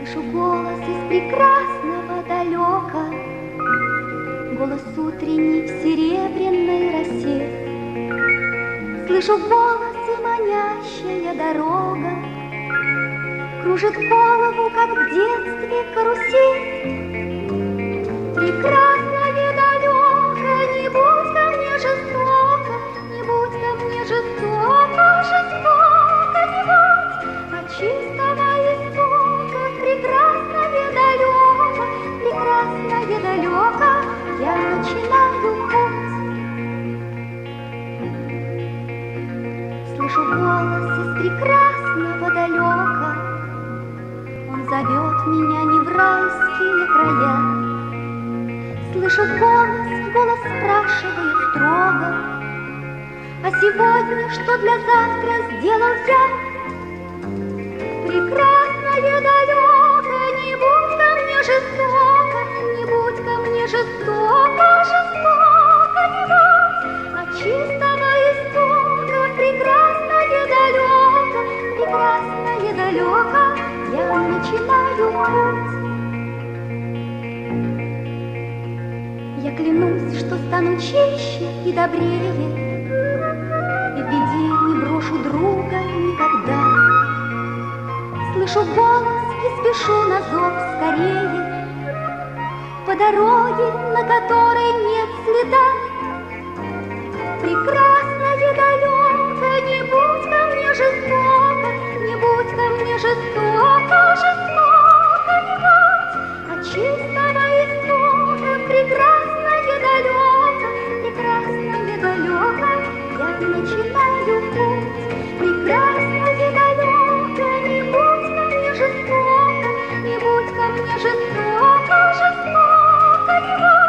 Слышу голос из прекрасного далека, голос утренний в серебряной росе. Слышу голос и манящая дорога кружит голову, как в детстве карусель. Прекрасное далеко, не будь ко мне жестоко, не будь ко мне жестоко, жестоко не будь, от чистого истока. Прекрасное далеко, я начинаю путь. Слышу голос из прекрасного далека, он зовет меня не в райские края. Слышу голос спрашивает строго: а сегодня что для завтра сделал я? Прекрасное далеко, не будь ко мне жестоко, не будь ко мне жестоко, жестоко не будь, от чистого истока. Прекрасное далеко, я начинаю путь. Я клянусь, что стану чище и добрее, и в беде не брошу друга никогда. Слышу голос и спешу на зов скорее по дороге, на которой нет следа. Прекрасное далеко, не будь ко мне жестоко, не будь ко мне жестоко, жестоко не будь, от чистого истока. Прекрасное далеко, я начинаю путь. Прекрасное далеко, не будь ко мне жестоко, не будь ко мне жестоко, жестоко не будь.